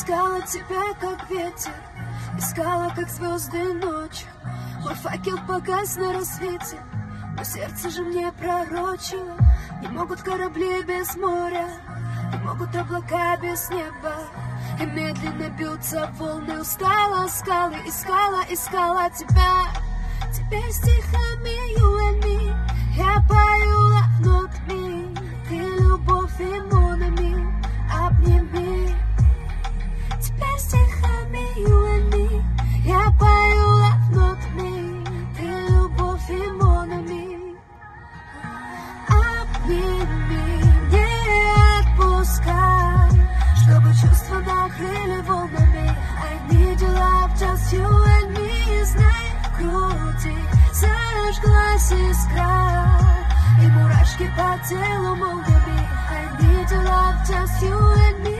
Искала тебя, как ветер, искала, как звезды ночью. Мой факел погас на рассвете, но сердце же мне пророчило. Не могут корабли без моря, не могут облака без неба. И медленно бьются волны, устала скалы, искала тебя. Теперь стихами you and me я пою love not me. Ты любовь и монами, обними. Теперь стихами you and me я пою love not me. Ты любовь и монами, обними. Не отпускай, чтобы чувства накрыли волнами. I need your love, just you and me. Знай, в груди зажглась искра, и мурашки по телу молниями. I need your love, just you and me.